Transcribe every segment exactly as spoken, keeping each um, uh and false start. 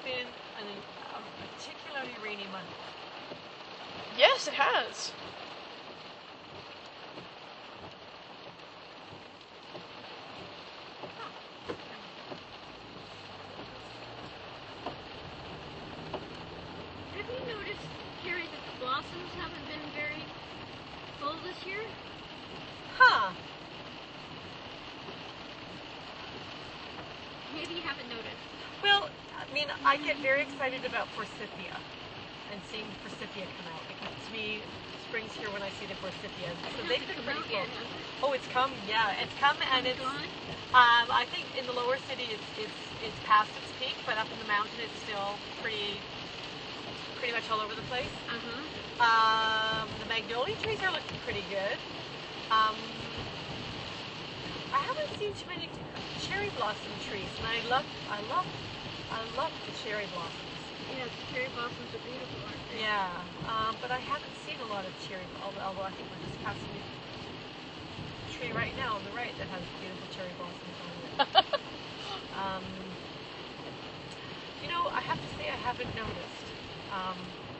been an, a particularly rainy month. Yes, it has. Have you noticed, Carrie, that the blossoms haven't been very full this year? Huh. Maybe you haven't noticed. Well, I mean, I get very excited about forsythia and seeing forsythia come out because to me, spring's here when I see the forsythia. So they've been pretty full. Oh, it's come, yeah, it's come and it's. Um, I think in the lower city it's it's it's past its peak, but up in the mountain it's still pretty pretty much all over the place. Uh-huh. Um, the magnolia trees are looking pretty good. Um, I haven't seen too many cherry blossom trees, and I love, I love, I love the cherry blossoms. Yeah, the cherry blossoms are beautiful, aren't they? Yeah, um, but I haven't seen a lot of cherry, although, although I think we're just passing a tree right now on the right that has beautiful cherry blossoms on it. um, you know, I have to say I haven't noticed. Um,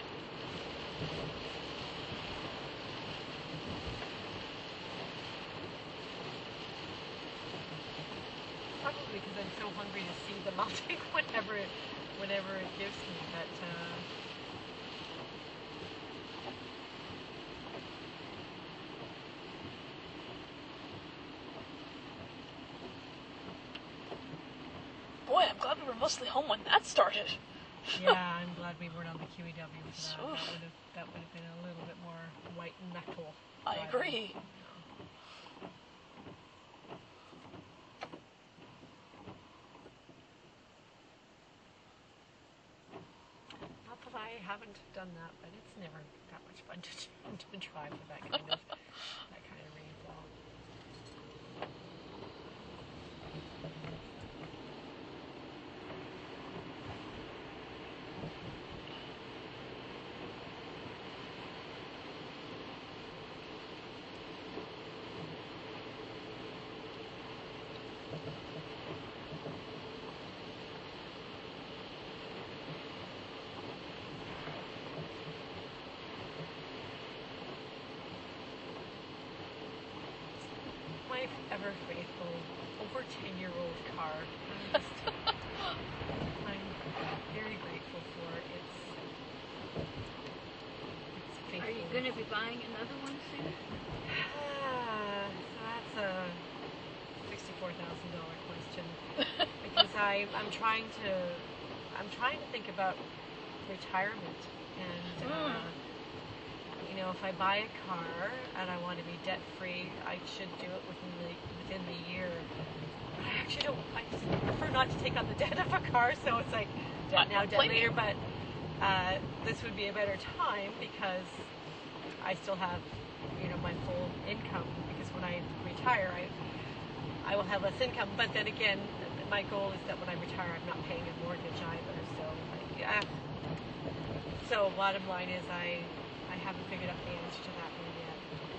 Probably because I'm so hungry to see them. I'll take whatever, it, whatever it gives me. But uh, Boy, I'm glad we were mostly home when that started. yeah, I'm glad we weren't on the Q E W for that. Oof. That would have that would have been a little bit more white knuckle. I driving. agree. Not that I haven't done that, but it's never that much fun to, to try for that kind of that kind of rainfall. My ever faithful, over ten year old car. I'm, just, I'm very grateful for its, its faithfulness. Are you going to be buying another one soon? Ah, so that's a sixty-four thousand dollar question because I I'm trying to I'm trying to think about retirement and. Uh, You know, if I buy a car and I want to be debt free, I should do it within the within the year. But I actually don't. I just prefer not to take on the debt of a car, so it's like debt now, debt later. But uh, this would be a better time because I still have, you know, my full income. Because when I retire, I I will have less income. But then again, my goal is that when I retire, I'm not paying a mortgage either. So, like, yeah. So bottom line is I. I haven't figured out the answer to that one yet.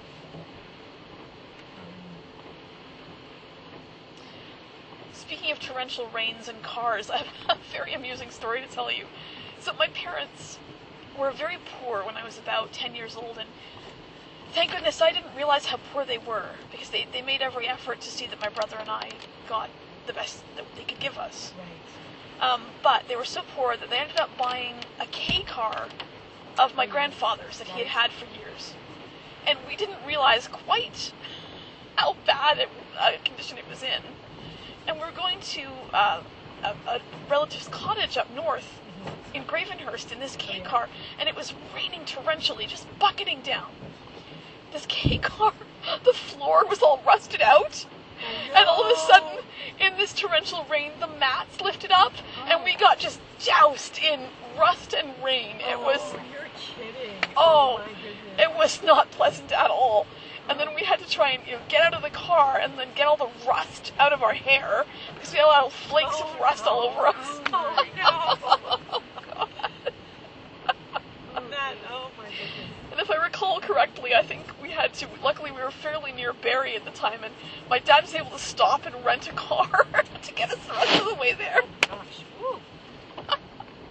Um, Speaking of torrential rains and cars, I have a very amusing story to tell you. So my parents were very poor when I was about ten years old, and thank goodness I didn't realize how poor they were, because they, they made every effort to see that my brother and I got the best that they could give us. right. Um, but they were so poor that they ended up buying a K car of my grandfather's that he had had for years. And we didn't realize quite how bad it, uh, condition it was in. And we were going to uh, a, a relative's cottage up north in Gravenhurst in this K car, and it was raining torrentially, just bucketing down. This K car, the floor was all rusted out. Oh, And all of a sudden, in this torrential rain, the mats lifted up, oh. and we got just doused in rust and rain. It oh, was... You're kidding. Oh, oh my goodness. It was not pleasant at all. And then we had to try and, you know, get out of the car and then get all the rust out of our hair, because we had little flakes oh, of rust no. all over us. Oh, no. Oh, God. Oh, that, oh, my goodness. And if I recall correctly, I think we had to, luckily we were fairly near Barrie at the time, and my dad was able to stop and rent a car to get us the rest of the way there. Oh, gosh. Woo.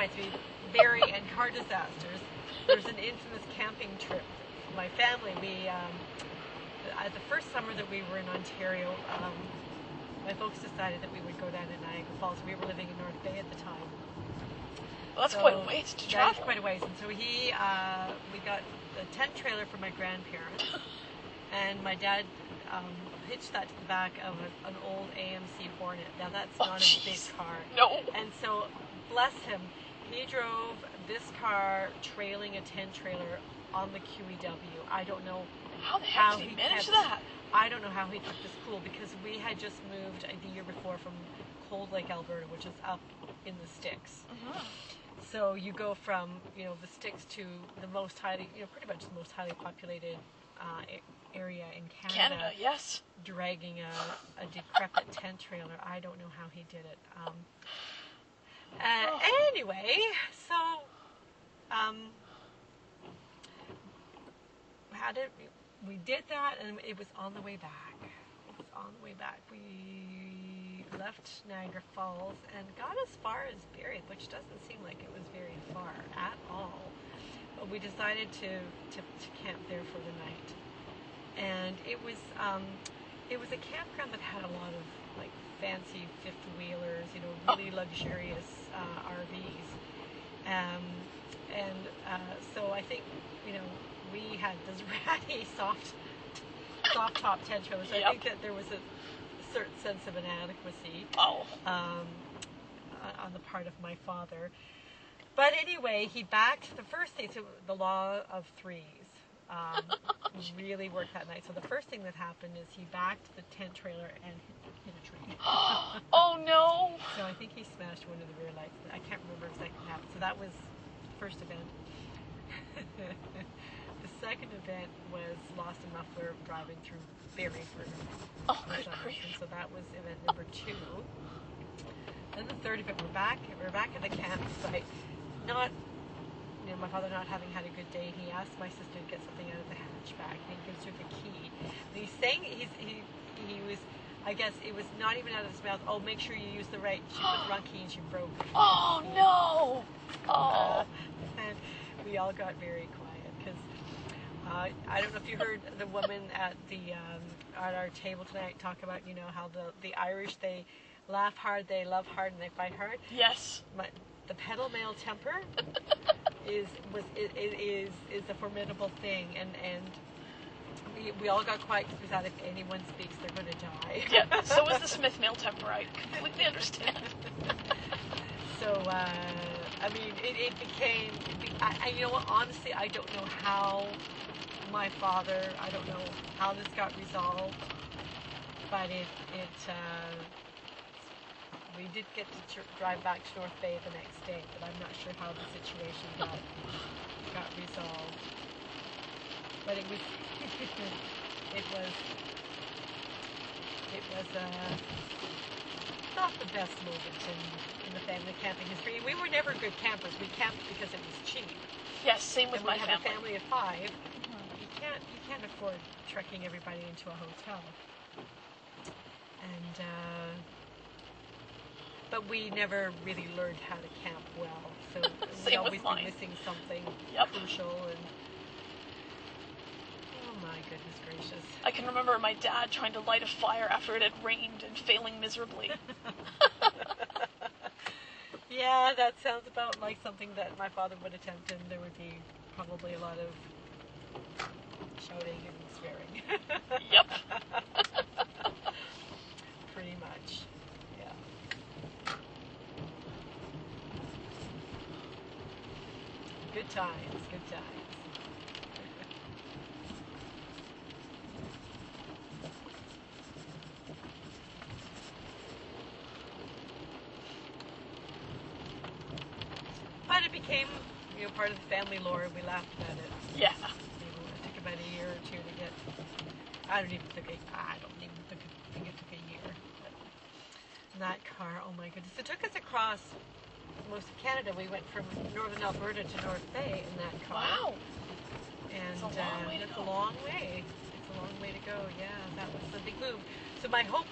reminds me, Barrie and car disasters. There's an infamous camping trip. My family, we, um, uh, the first summer that we were in Ontario, um, my folks decided that we would go down to Niagara Falls. We were living in North Bay at the time. Well, that's So quite a ways to that travel. is quite a ways. And so he, uh, we got a tent trailer for my grandparents, and my dad um, hitched that to the back of a, an old A M C Hornet. Now that's Oh, not a big jeez. car. No. And so, bless him, he drove this car trailing a tent trailer on the Q E W. I don't know How the how heck did he he manage kept- that? I don't know how he kept this cool, because we had just moved uh, the year before from Cold Lake, Alberta, which is up in the sticks. Mhm. So you go from, you know, the sticks to the most highly, you know, pretty much the most highly populated uh, a- area in Canada, Canada, yes. dragging a, a decrepit tent trailer. I don't know how he did it. Um, uh, Oh. Anyway, so um, had it. We did that, and it was on the way back. It was on the way back. We left Niagara Falls and got as far as Barrie, which doesn't seem like it was very far at all. But we decided to, to, to camp there for the night. And it was um, it was a campground that had a lot of like fancy fifth wheelers, you know, really luxurious uh, R Vs. Um, and uh, so I think, you know, we had this ratty soft soft top tent trailer. So Yep. I think that there was a certain sense of inadequacy Oh. um, uh, on the part of my father. But anyway, he backed the first thing, so the law of threes um, really worked that night. So the first thing that happened is he backed the tent trailer and hit, hit a tree. Oh no. So I think he smashed one of the rear lights. I can't remember exactly what happened. So that was the first event. The second event was lost a muffler driving through Barrie for Oh, for good some grief. reason. So that was event number two. Then the third event, we're back. We're back at the campsite. Not, you know, my father not having had a good day. He asked my sister to get something out of the hatchback. And he gives her the key. And he's saying he's he he was. I guess it was not even out of his mouth. Oh, make sure you use the right. She put the wrong key and she broke. Oh no. Uh, Oh. and we all got very quiet because uh, I don't know if you heard the woman at the um, at our table tonight talk about, you know, how the the Irish, they laugh hard, they love hard, and they fight hard. Yes. My, the pedal male temper is was is is is a formidable thing, and and we we all got quiet because we thought if anyone speaks, they're going to die. Yeah. So is the Smith male temper. I completely understand. So, uh, I mean, it, it became, it be, I, I, you know what, honestly, I don't know how my father, I don't know how this got resolved, but it, it, uh, we did get to tr- drive back to North Bay the next day, but I'm not sure how the situation got, got resolved. But it was, it was, it was, uh, not the best moment in, in the family camping history. We were never good campers. We camped because it was cheap. Yes. Same with And we my have family. a family of five. Mhm. You can't you can't afford trekking everybody into a hotel. And uh, but we never really learned how to camp well. So we'd Same always with be mine. missing something Yep. crucial. And oh my goodness gracious. I can remember my dad trying to light a fire after it had rained and failing miserably. Yeah, that sounds about like something that my father would attempt, and there would be probably a lot of shouting and swearing. Yep. Pretty much. Yeah. Good times, good times. But it became, you know, part of the family lore. We laughed at it. Yeah. You know, it took about a year or two to get. I don't even think it. I don't even think it, think it took a year. But that car, oh my goodness! It took us across most of Canada. We went from northern Alberta to North Bay in that car. Wow. And It's a long uh, way to it's go. a long way. It's a long way to go. Yeah, that was a big move. So my hope